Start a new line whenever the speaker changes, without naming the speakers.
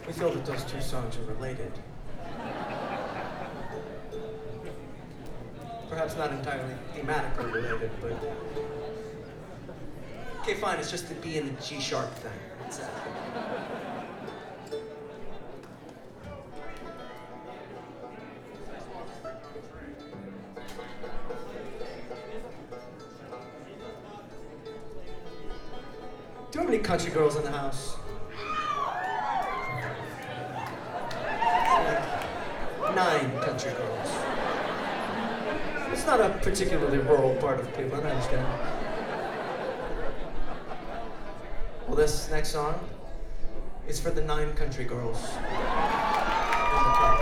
We feel that those two songs are related. Perhaps not entirely thematically related, but... Okay, fine, it's just the B and the G sharp thing. That's it. Do you have any country girls in the house? Like 9 country girls. It's not a particularly rural part of Cleveland, I understand. Well, this next song is for the 9 country girls in the crowd.